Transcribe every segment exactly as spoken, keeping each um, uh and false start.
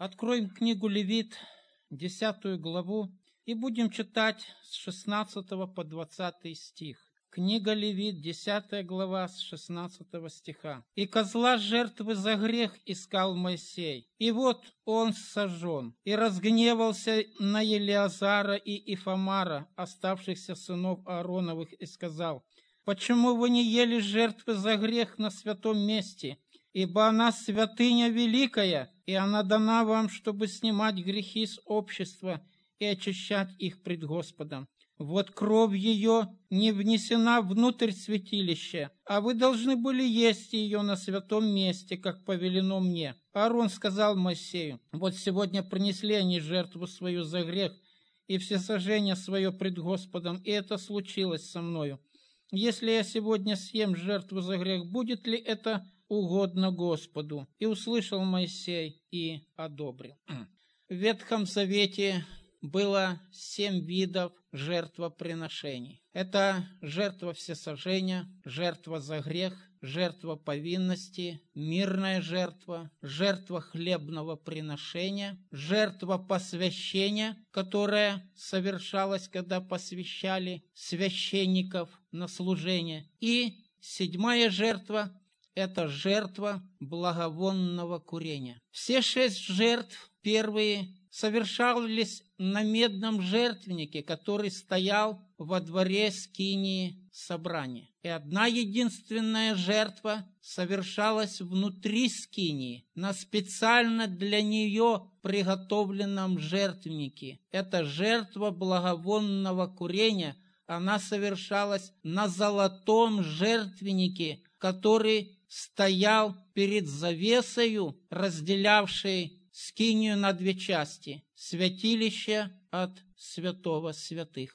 Откроем книгу Левит, десятую главу, и будем читать с шестнадцатого по двадцатый стих. Книга Левит, десятая глава, с шестнадцатого стиха. «И козла жертвы за грех искал Моисей, и вот он сожжен, и разгневался на Елеазара и Ифамара, оставшихся сынов Аароновых, и сказал: почему вы не ели жертвы за грех на святом месте? Ибо она святыня великая, и она дана вам, чтобы снимать грехи с общества и очищать их пред Господом. Вот кровь ее не внесена внутрь святилища, а вы должны были есть ее на святом месте, как повелено мне». Аарон сказал Моисею: вот сегодня принесли они жертву свою за грех и всесожжение свое пред Господом, и это случилось со мною. Если я сегодня съем жертву за грех, будет ли это угодно Господу? И услышал Моисей и одобрил. В Ветхом Завете было семь видов жертвоприношений. Это жертва всесожжения, жертва за грех, жертва повинности, мирная жертва, жертва хлебного приношения, жертва посвящения, которая совершалась, когда посвящали священников на служение. И седьмая жертва – это жертва благовонного курения. Все шесть жертв первые совершались на медном жертвеннике, который стоял во дворе скинии собрания. И одна единственная жертва совершалась внутри скинии, на специально для нее приготовленном жертвеннике. Это жертва благовонного курения. Она совершалась на золотом жертвеннике, который стоял перед завесою, разделявшей скинию на две части, святилище от святого святых.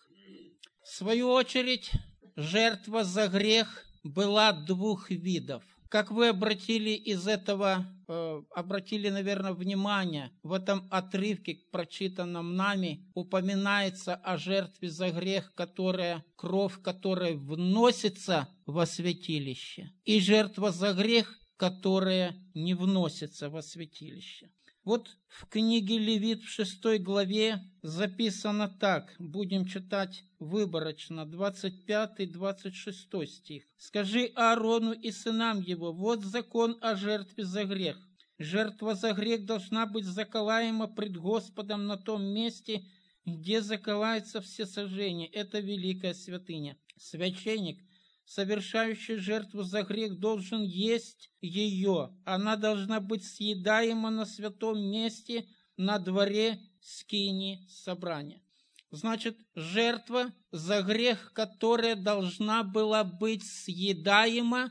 В свою очередь, жертва за грех была двух видов. Как вы обратили из этого, э, обратили, наверное, внимание, в этом отрывке, прочитанном нами, упоминается о жертве за грех, которая, кровь которой вносится во святилище, и жертва за грех, которая не вносится во святилище. Вот в книге Левит в шестой главе записано так, будем читать выборочно, двадцать пятый двадцать шестой стих. «Скажи Аарону и сынам его: вот закон о жертве за грех. Жертва за грех должна быть заколаема пред Господом на том месте, где заколается всесожжение. Это великая святыня. Священник, совершающий жертву за грех, должен есть ее. Она должна быть съедаема на святом месте, на дворе скинии собрания». Значит, жертва за грех, которая должна была быть съедаема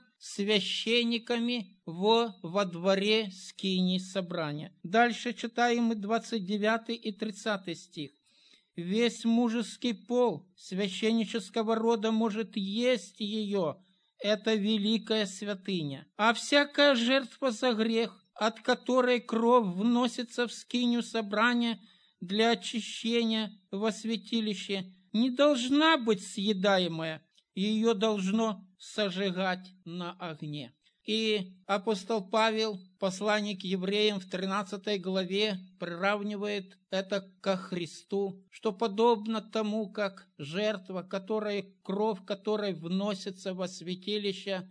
священниками во, во дворе скинии собрания. Дальше читаем и двадцать девятый и тридцатый стих. «Весь мужеский пол священнического рода может есть ее. Это великая святыня. А всякая жертва за грех, от которой кровь вносится в скинию собрания для очищения во святилище, не должна быть съедаемая. Ее должно сожигать на огне». И апостол Павел, посланник к евреям в тринадцатой главе, приравнивает это ко Христу, что подобно тому, как жертва, которая, кровь которой вносится во святилище,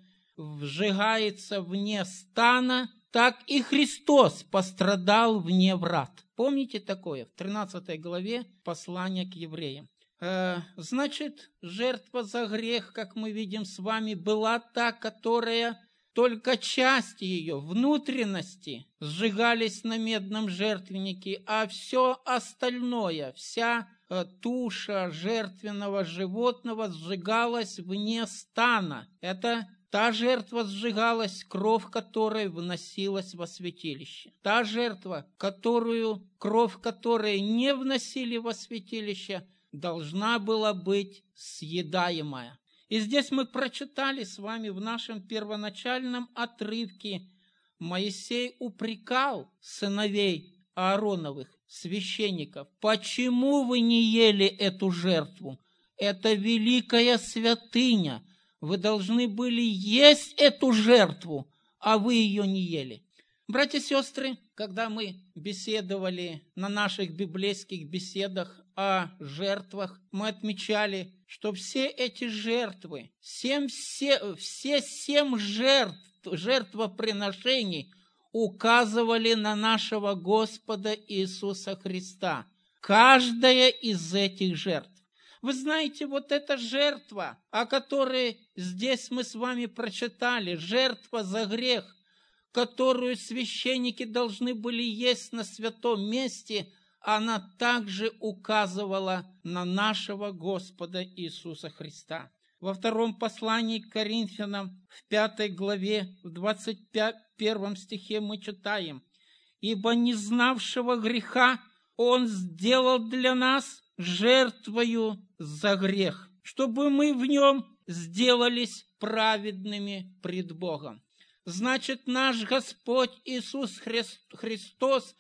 вжигается вне стана, так и Христос пострадал вне врат. Помните такое? В тринадцатой главе послания к евреям. Э, значит, жертва за грех, как мы видим с вами, была та, которая... Только части ее, внутренности, сжигались на медном жертвеннике, а все остальное, вся э, туша жертвенного животного сжигалась вне стана. Это та жертва сжигалась, кровь которой вносилась во святилище. Та жертва, которую, кровь которой не вносили во святилище, должна была быть съедаемая. И здесь мы прочитали с вами в нашем первоначальном отрывке: Моисей упрекал сыновей Аароновых, священников: почему вы не ели эту жертву? Это великая святыня. Вы должны были есть эту жертву, а вы ее не ели. Братья и сестры, когда мы беседовали на наших библейских беседах о жертвах, мы отмечали, что все эти жертвы, семь, все, все семь жертв, жертвоприношений указывали на нашего Господа Иисуса Христа. Каждая из этих жертв. Вы знаете, вот эта жертва, о которой здесь мы с вами прочитали, жертва за грех, которую священники должны были есть на святом месте, она также указывала на нашего Господа Иисуса Христа. Во втором послании к Коринфянам, в пятой главе, в двадцать первом стихе мы читаем: «Ибо не знавшего греха Он сделал для нас жертвою за грех, чтобы мы в нем сделались праведными пред Богом». Значит, наш Господь Иисус Христос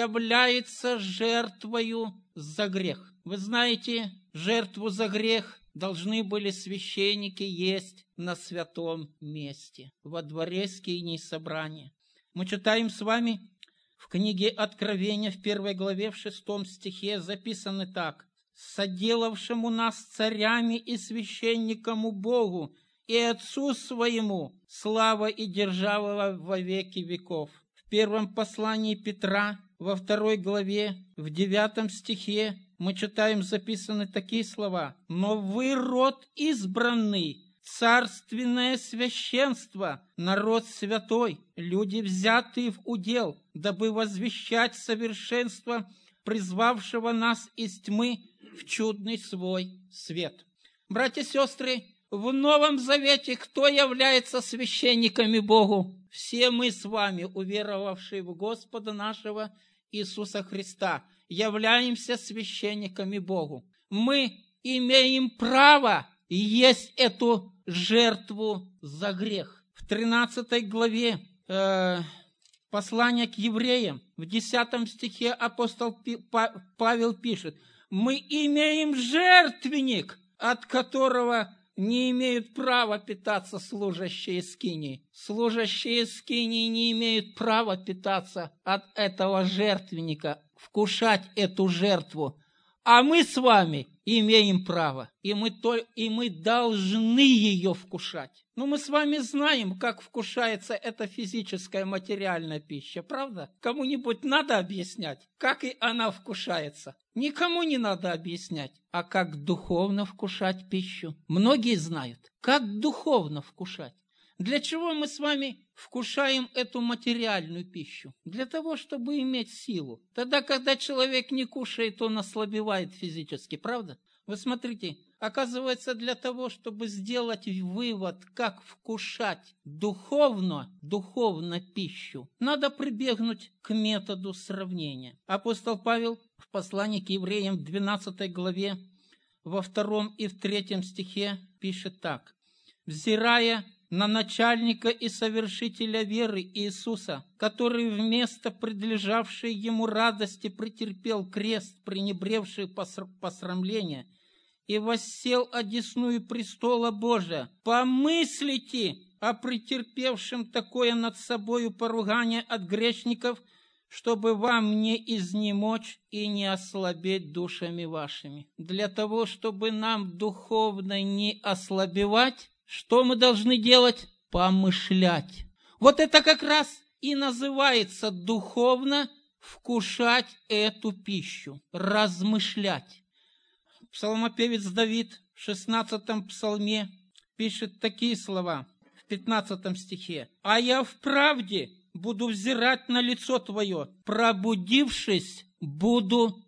является жертвою за грех. Вы знаете, жертву за грех должны были священники есть на святом месте, во дворе скинии собрания. Мы читаем с вами в книге Откровения, в первой главе, в шестом стихе, записано так: «Соделавшему нас царями и священникам Богу и Отцу Своему слава и держава во веки веков». В первом послании Петра, во второй главе, в девятом стихе, мы читаем, записаны такие слова: «Но вы род избранный, царственное священство, народ святой, люди, взятые в удел, дабы возвещать совершенство призвавшего нас из тьмы в чудный свой свет». Братья и сестры, в Новом Завете кто является священниками Богу? Все мы с вами, уверовавшие в Господа нашего Иисуса Христа, являемся священниками Богу. Мы имеем право есть эту жертву за грех. В тринадцатой главе э, послания к евреям, в десятом стихе апостол Павел пишет: «Мы имеем жертвенник, от которого не имеют права питаться служащие скинии». Служащие скинии не имеют права питаться от этого жертвенника, вкушать эту жертву. А мы с вами имеем право, и мы, то, и мы должны ее вкушать. Но мы с вами знаем, как вкушается эта физическая материальная пища, правда? Кому-нибудь надо объяснять, как и она вкушается? Никому не надо объяснять. А как духовно вкушать пищу? Многие знают, как духовно вкушать. Для чего мы с вами вкушаем эту материальную пищу? Для того, чтобы иметь силу. Тогда, когда человек не кушает, он ослабевает физически, правда? Вы смотрите, оказывается, для того, чтобы сделать вывод, как вкушать духовно, духовно пищу, надо прибегнуть к методу сравнения. Апостол Павел в послании к евреям в двенадцатой главе, во втором и в третьем стихе пишет так: «Взирая на начальника и совершителя веры Иисуса, который вместо предлежавшей ему радости претерпел крест, пренебревший посрамление, и воссел одесную престола Божия. Помыслите о претерпевшем такое над собою поругание от грешников, чтобы вам не изнемочь и не ослабеть душами вашими». Для того, чтобы нам духовно не ослабевать, что мы должны делать? Помышлять. Вот это как раз и называется духовно вкушать эту пищу, размышлять. Псалмопевец Давид в шестнадцатом псалме пишет такие слова в пятнадцатом стихе: «А я вправде буду взирать на лицо Твое, пробудившись, буду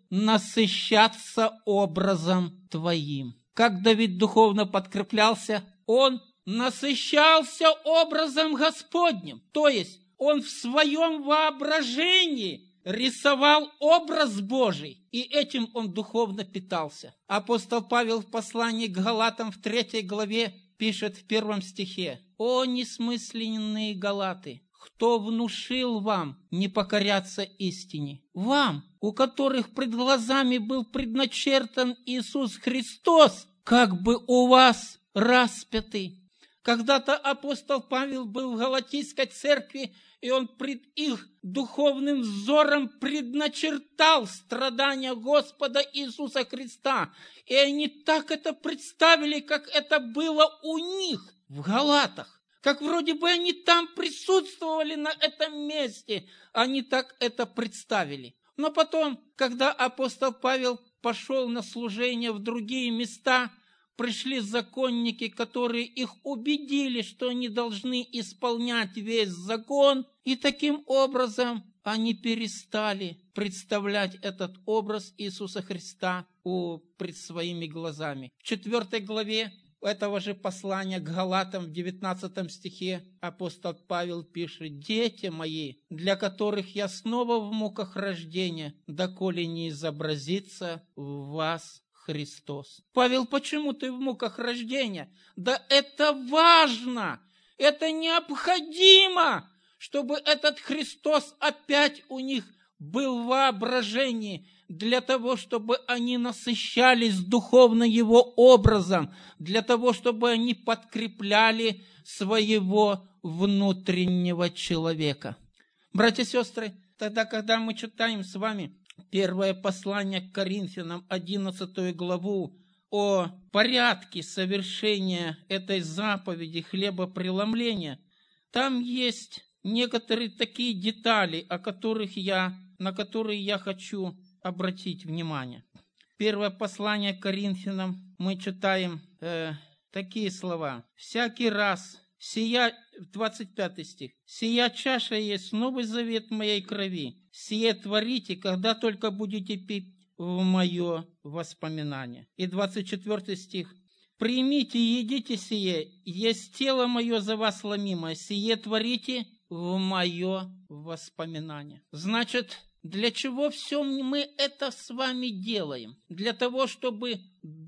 насыщаться образом Твоим». Как Давид духовно подкреплялся? Он насыщался образом Господним, то есть он в своем воображении рисовал образ Божий, и этим он духовно питался. Апостол Павел в послании к Галатам в третьей главе пишет в первом стихе: «О несмысленные галаты, кто внушил вам не покоряться истине? Вам, у которых пред глазами был предначертан Иисус Христос, как бы у вас распятый. Когда-то апостол Павел был в Галатийской церкви, и он пред их духовным взором предначертал страдания Господа Иисуса Христа. И они так это представили, как это было у них в Галатах. Как вроде бы они там присутствовали на этом месте, они так это представили. Но потом, когда апостол Павел пошел на служение в другие места, пришли законники, которые их убедили, что они должны исполнять весь закон, и таким образом они перестали представлять этот образ Иисуса Христа пред своими глазами. В четвертой главе этого же послания к Галатам в девятнадцатом стихе апостол Павел пишет: «Дети мои, для которых я снова в муках рождения, доколе не изобразится в вас Христос». Павел, почему ты в муках рождения? Да это важно, это необходимо, чтобы этот Христос опять у них был в воображении, для того, чтобы они насыщались духовно Его образом, для того, чтобы они подкрепляли своего внутреннего человека. Братья и сестры, тогда, когда мы читаем с вами первое послание к Коринфянам, одиннадцатую главу, о порядке совершения этой заповеди хлебопреломления, там есть некоторые такие детали, о которых я, на которые я хочу обратить внимание. Первое послание к Коринфянам мы читаем э, такие слова. «Всякий раз сия...» двадцать пятый стих. «Сия чаша есть новый завет моей крови. Сие творите, когда только будете пить в мое воспоминание». И двадцать четвёртый стих. «Примите и едите сие, есть тело мое за вас ломимое. Сие творите в мое воспоминание». Значит, для чего все мы это с вами делаем? Для того, чтобы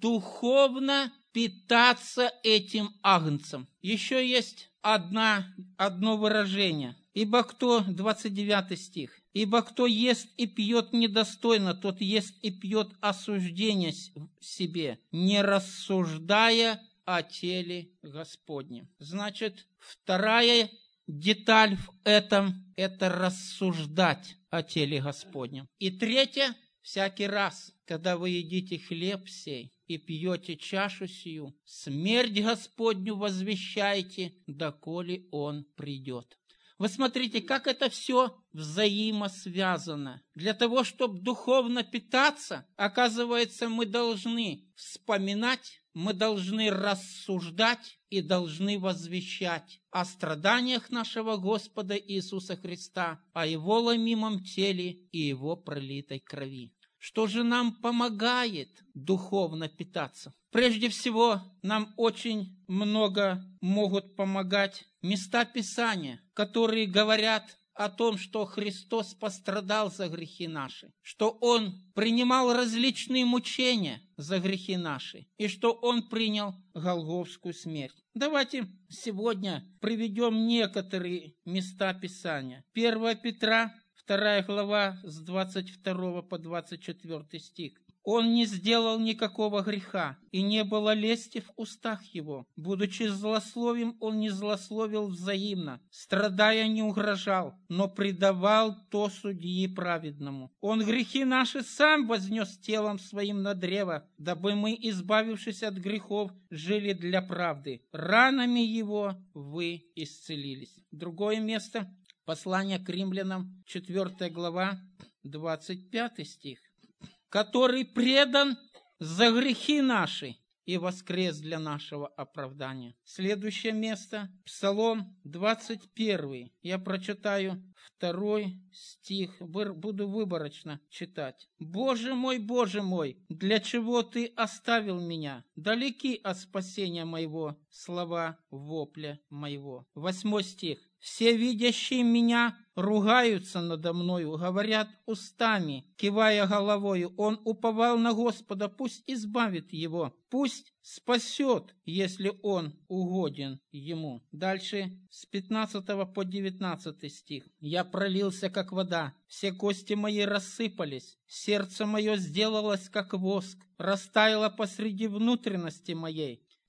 духовно питаться этим агнцем. Еще есть одна, одно выражение. «Ибо кто», двадцать девятый стих, «ибо кто ест и пьет недостойно, тот ест и пьет осуждение себе, не рассуждая о теле Господнем». Значит, вторая деталь в этом – это рассуждать о теле Господнем. И третье, всякий раз, когда вы едите хлеб сей и пьете чашу сию, смерть Господню возвещайте, доколе Он придет. Вы смотрите, как это все взаимосвязано. Для того, чтобы духовно питаться, оказывается, мы должны вспоминать, мы должны рассуждать и должны возвещать о страданиях нашего Господа Иисуса Христа, о Его ломимом теле и Его пролитой крови. Что же нам помогает духовно питаться? Прежде всего, нам очень много могут помогать места Писания, которые говорят о том, что Христос пострадал за грехи наши, что Он принимал различные мучения за грехи наши, и что Он принял голгофскую смерть. Давайте сегодня приведем некоторые места Писания. первое Петра, вторая глава, с двадцать второго по двадцать четвёртый стих. «Он не сделал никакого греха, и не было лести в устах его. Будучи злословим, он не злословил взаимно, страдая не угрожал, но предавал то судьи праведному. Он грехи наши сам вознес телом своим на древо, дабы мы, избавившись от грехов, жили для правды. Ранами его вы исцелились». Другое место, послание к римлянам, четвёртая глава, двадцать пятый стих. «Который предан за грехи наши и воскрес для нашего оправдания». Следующее место, Псалом двадцать первый. Я прочитаю второй стих, буду выборочно читать. «Боже мой, Боже мой, для чего Ты оставил меня? Далеки от спасения моего слова вопля моего». Восьмой стих. «Все видящие меня ругаются надо мною, говорят устами, кивая головою. Он уповал на Господа, пусть избавит его, пусть спасет, если он угоден ему». Дальше с пятнадцатого по девятнадцатый стих. «Я пролился, как вода, все кости мои рассыпались, сердце мое сделалось, как воск, растаяло посреди внутренности моей.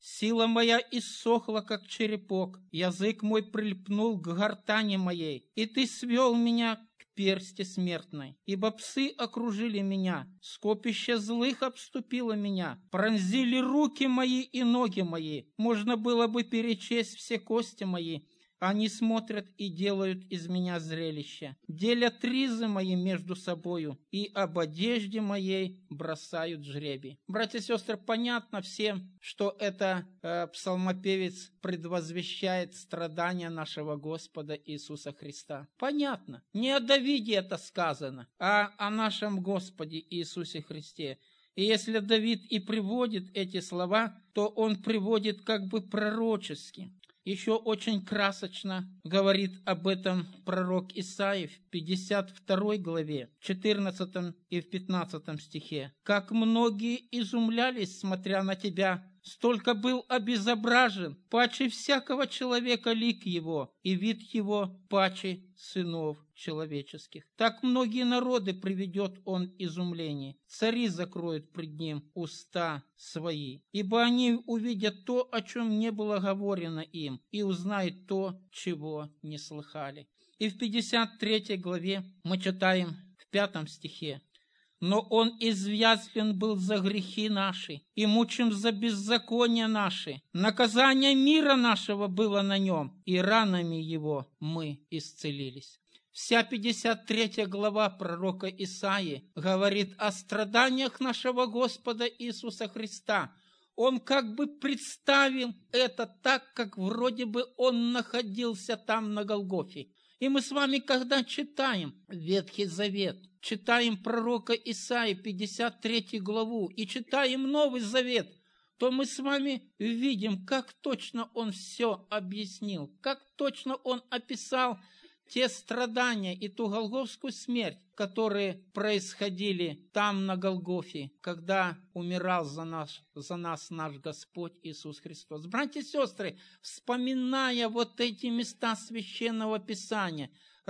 Сила моя иссохла, как черепок, язык мой прильпнул к гортани моей, и ты свел меня к персти смертной. Ибо псы окружили меня, скопище злых обступило меня, пронзили руки мои и ноги мои. Можно было бы перечесть все кости мои. Они смотрят и делают из меня зрелище, делят ризы мои между собою, и об одежде моей бросают жребий. Братья и сестры, понятно всем, что это э, псалмопевец предвозвещает страдания нашего Господа Иисуса Христа. Понятно. Не о Давиде это сказано, а о нашем Господе Иисусе Христе. И если Давид и приводит эти слова, то он приводит как бы пророчески. Еще очень красочно говорит об этом пророк Исаия в пятьдесят второй главе, в четырнадцатом и в пятнадцатом стихе. «Как многие изумлялись, смотря на тебя, столько был обезображен, паче всякого человека лик его, и вид его паче сынов человеческих. Так многие народы приведет он изумление, цари закроют пред ним уста свои, ибо они увидят то, о чем не было говорено им, и узнают то, чего не слыхали». И в пятьдесят третьей главе мы читаем в пятом стихе: «Но он извязлен был за грехи наши, и мучим за беззакония наши. Наказание мира нашего было на нем, и ранами его мы исцелились». Вся пятьдесят третья глава пророка Исаии говорит о страданиях нашего Господа Иисуса Христа. Он как бы представил это так, как вроде бы он находился там на Голгофе. И мы с вами, когда читаем Ветхий Завет, читаем пророка Исаии, пятьдесят третью главу, и читаем Новый Завет, то мы с вами видим, как точно он все объяснил, как точно он описал те страдания и ту голгофскую смерть, которые происходили там на Голгофе, когда умирал за нас, за нас наш Господь Иисус Христос. Братья и сестры, вспоминая вот эти места Священного Писания,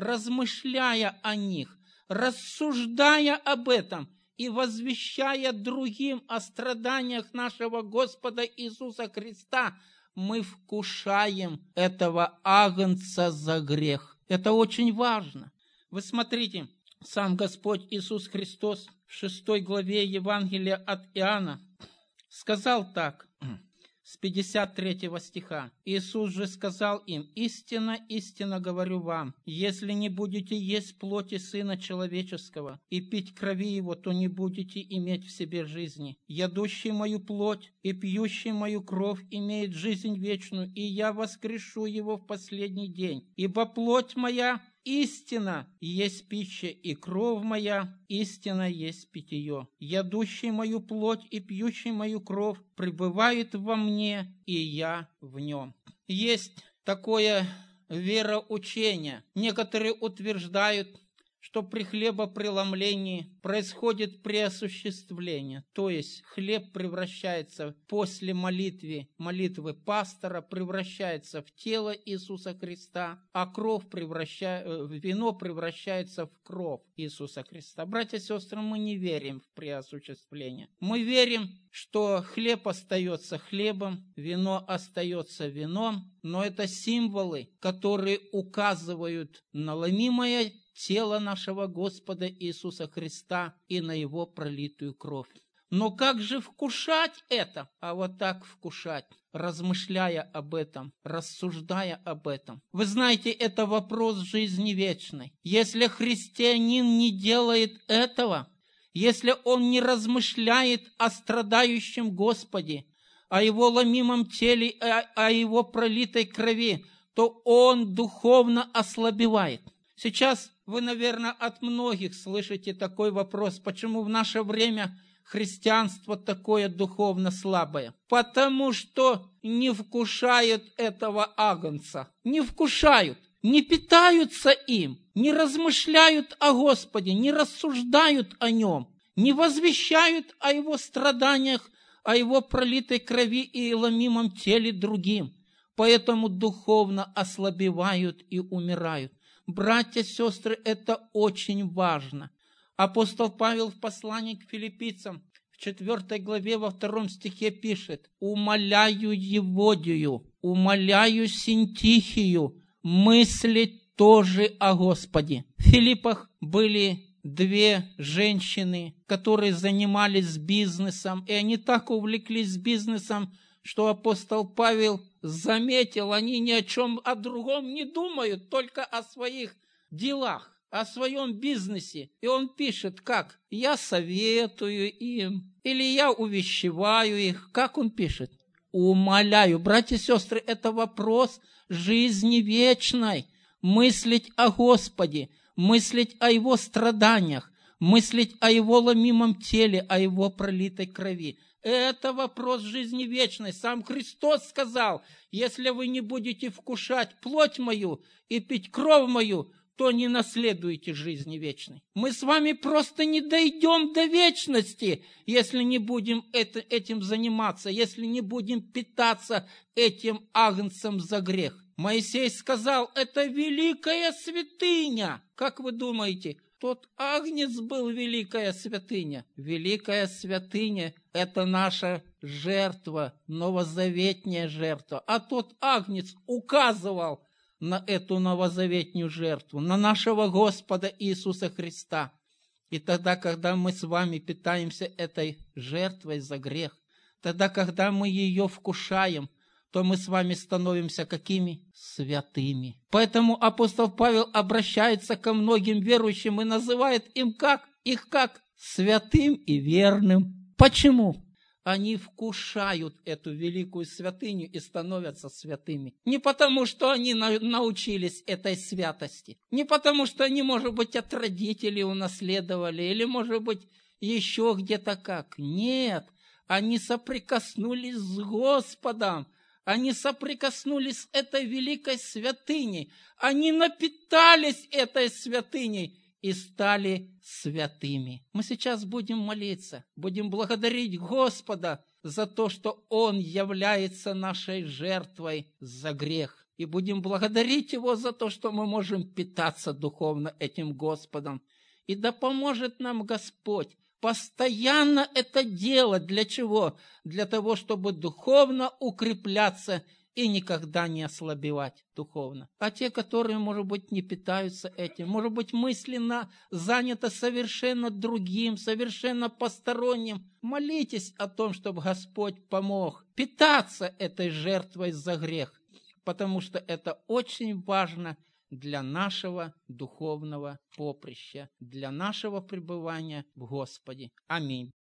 размышляя о них, рассуждая об этом и возвещая другим о страданиях нашего Господа Иисуса Христа, мы вкушаем этого агнца за грех. Это очень важно. Вы смотрите, сам Господь Иисус Христос в шестой главе Евангелия от Иоанна сказал так, с пятьдесят третьего стиха. «Иисус же сказал им: истинно, истинно говорю вам, если не будете есть плоти Сына Человеческого и пить крови Его, то не будете иметь в себе жизни. Ядущий мою плоть и пьющий мою кровь имеет жизнь вечную, и я воскрешу его в последний день. Ибо плоть моя истина есть пища, и кровь моя истина есть питье. Ядущий мою плоть и пьющий мою кровь пребывает во мне, и я в нем». Есть такое вероучение. Некоторые утверждают, что при хлебопреломлении происходит преосуществление, то есть хлеб превращается после молитвы, молитвы пастора, превращается в тело Иисуса Христа, а кровь превращается, вино превращается в кровь Иисуса Христа. Братья и сестры, мы не верим в преосуществление. Мы верим, что хлеб остается хлебом, вино остается вином, но это символы, которые указывают на ломимое тело нашего Господа Иисуса Христа и на Его пролитую кровь. Но как же вкушать это? А вот так вкушать, размышляя об этом, рассуждая об этом. Вы знаете, это вопрос жизни вечной. Если христианин не делает этого, если он не размышляет о страдающем Господе, о Его ломимом теле, о Его пролитой крови, то он духовно ослабевает. Сейчас вы, наверное, от многих слышите такой вопрос: почему в наше время христианство такое духовно слабое? Потому что не вкушают этого агнца, не вкушают, не питаются им, не размышляют о Господе, не рассуждают о Нем, не возвещают о Его страданиях, о Его пролитой крови и ломимом теле другим. Поэтому духовно ослабевают и умирают. Братья, сестры, это очень важно. Апостол Павел в послании к филиппийцам в четвёртой главе во втором стихе пишет: «Умоляю Еводию, умоляю Синтихию мыслить тоже о Господе». В Филиппах были две женщины, которые занимались бизнесом, и они так увлеклись бизнесом, что апостол Павел заметил, они ни о чем о другом не думают, только о своих делах, о своем бизнесе. И он пишет, как? «Я советую им», или «я увещеваю их». Как он пишет? «Умоляю». Братья и сестры, это вопрос жизни вечной. Мыслить о Господе, мыслить о Его страданиях, мыслить о Его ломимом теле, о Его пролитой крови. Это вопрос жизни вечной. Сам Христос сказал: если вы не будете вкушать плоть мою и пить кровь мою, то не наследуете жизни вечной. Мы с вами просто не дойдем до вечности, если не будем это, этим заниматься, если не будем питаться этим агнцем за грех. Моисей сказал: это великая святыня. Как вы думаете, тот агнец был великая святыня? Великая святыня – это наша жертва, новозаветняя жертва. А тот агнец указывал на эту новозаветнюю жертву, на нашего Господа Иисуса Христа. И тогда, когда мы с вами питаемся этой жертвой за грех, тогда, когда мы ее вкушаем, то мы с вами становимся какими? Святыми. Поэтому апостол Павел обращается ко многим верующим и называет им как? Их как? Святым и верным. Почему? Они вкушают эту великую святыню и становятся святыми. Не потому, что они на- научились этой святости. Не потому, что они, может быть, от родителей унаследовали. Или, может быть, еще где-то как. Нет. Они соприкоснулись с Господом. Они соприкоснулись с этой великой святыней. Они напитались этой святыней и стали святыми. Мы сейчас будем молиться, будем благодарить Господа за то, что Он является нашей жертвой за грех. И будем благодарить Его за то, что мы можем питаться духовно этим Господом. И да поможет нам Господь постоянно это делать. Для чего? Для того, чтобы духовно укрепляться и никогда не ослабевать духовно. А те, которые, может быть, не питаются этим, может быть, мысленно заняты совершенно другим, совершенно посторонним, молитесь о том, чтобы Господь помог питаться этой жертвой за грех, потому что это очень важно для нашего духовного поприща, для нашего пребывания в Господе. Аминь.